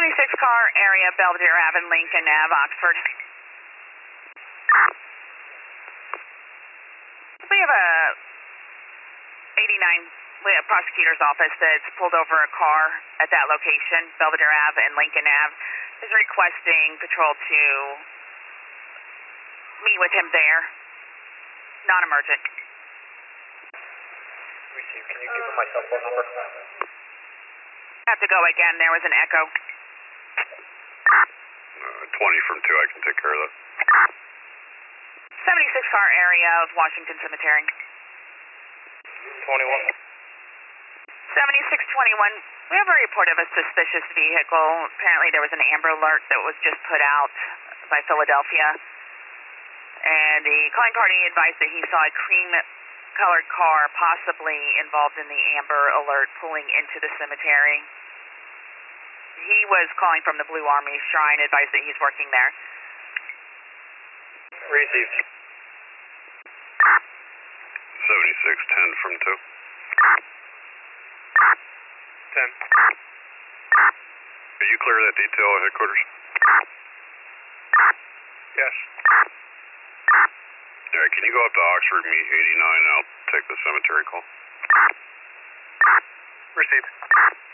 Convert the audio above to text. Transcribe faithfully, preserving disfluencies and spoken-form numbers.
seventy-six car area, Belvedere Avenue, Lincoln Ave, Oxford. We have a eighty-nine we have a prosecutor's office that's pulled over a car at that location, Belvedere Ave and Lincoln Ave. Is requesting patrol to meet with him there. Non-emergent. Receive. Can you give him my cell phone number? Have to go again. There was an echo. Uh, twenty from two. I can take care of that. seventy-six car area of Washington Cemetery. twenty-one. seventy-six twenty-one. We have a report of a suspicious vehicle. Apparently there was an Amber Alert that was just put out by Philadelphia. And the calling party advised that he saw a cream-colored car possibly involved in the Amber Alert pulling into the cemetery. He was calling from the Blue Army Shrine, advised that he's working there. Received. seventy-six ten from two. ten. Are you clear of that detail at headquarters? Yes. Alright, can you go up to Oxford, meet eighty-nine, and I'll take the cemetery call? Received.